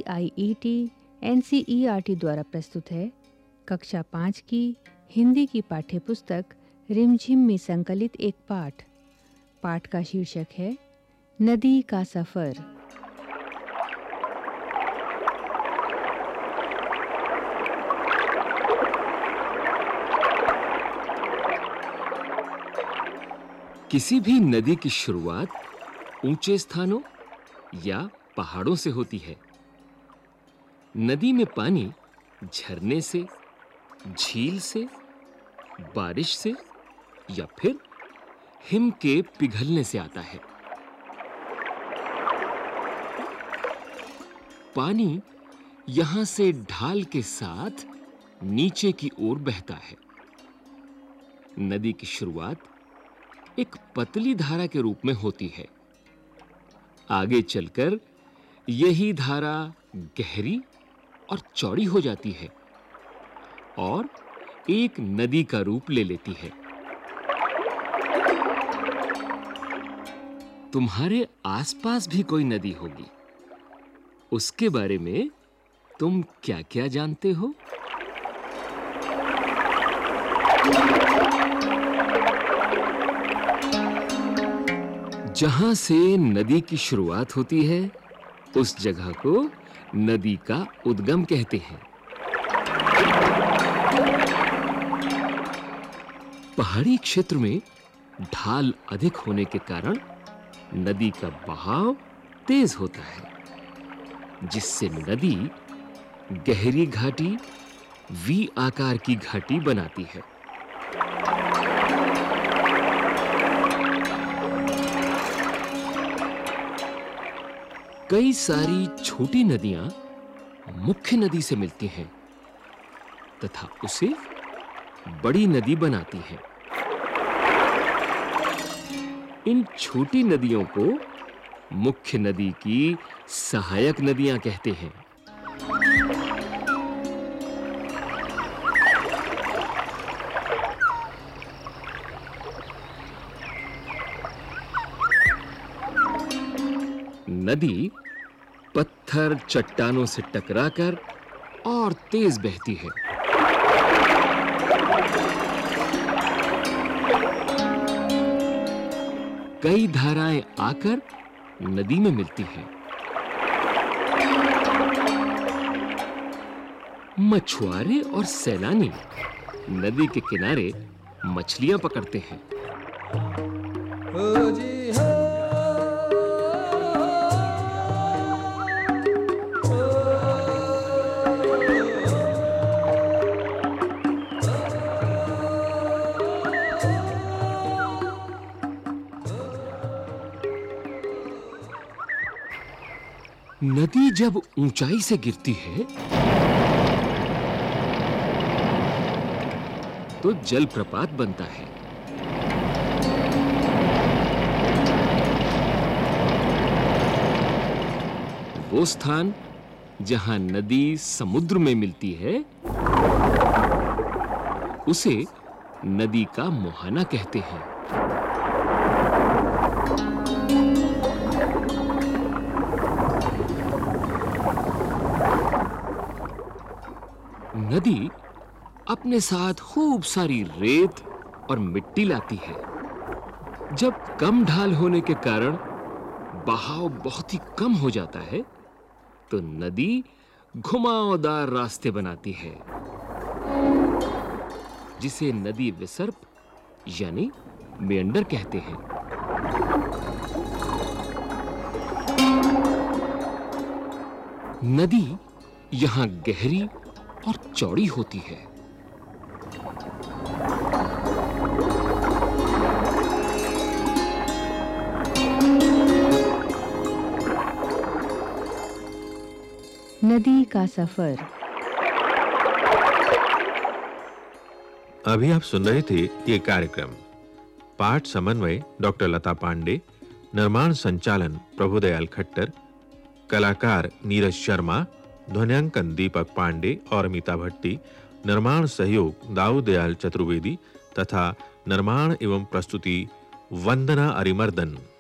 NCERT NCERT द्वारा प्रस्तुत है कक्षा 5 की हिंदी की पाठ्यपुस्तक रिमझिम में संकलित एक पाठ। पाठ का शीर्षक है नदी का सफर। किसी भी नदी की शुरुआत ऊंचे स्थानों या पहाड़ों से होती है। नदी में पानी झरने से, झील से, बारिश से या फिर हिम के पिघलने से आता है। पानी यहां से ढाल के साथ नीचे की ओर बहता है। नदी की शुरुआत एक पतली धारा के रूप में होती है। आगे चलकर यही धारा गहरी और चौड़ी हो जाती है और एक नदी का रूप ले लेती है। तुम्हारे आसपास भी कोई नदी होगी। उसके बारे में तुम क्या-क्या जानते हो? जहां से नदी की शुरुआत होती है, उस जगह को नदी का उद्गम कहते हैं। पहाड़ी क्षेत्र में ढाल अधिक होने के कारण नदी का बहाव तेज होता है, जिससे नदी गहरी घाटी, वी आकार की घाटी बनाती है। कई सारी छोटी नदियां मुख्य नदी से मिलती हैं तथा उसे बड़ी नदी बनाती हैं। इन छोटी नदियों को मुख्य नदी की सहायक नदियां कहते हैं। नदी पत्थर चट्टानों से टकराकर और तेज बहती है। कई धाराएं आकर नदी में मिलती हैं। मछुआरे और सैलानी नदी के किनारे मछलियां पकड़ते हैं। नदी जब ऊंचाई से गिरती है तो जलप्रपात बनता है। वो स्थान जहां नदी समुद्र में मिलती है, उसे नदी का मुहाना कहते हैं। नदी अपने साथ खूब सारी रेत और मिट्टी लाती है। जब कम ढाल होने के कारण बहाव बहुत ही कम हो जाता है, तो नदी घुमावदार रास्ते बनाती है, जिसे नदी विसर्प यानी मेंडर कहते हैं। नदी यहां गहरी और चौड़ी होती है। नदी का सफर। अभी आप सुन रहे थे ये कार्यक्रम। पाठ समन्वय डॉक्टर लता पांडे, निर्माण संचालन प्रभुदयाल खट्टर, कलाकार नीरज शर्मा, ध्वन्यांकन दीपक पांडे और अमिता भट्टी, निर्माण सहयोग दाऊदयाल चतुर्वेदी तथा निर्माण एवं प्रस्तुति वंदना अरिमर्दन।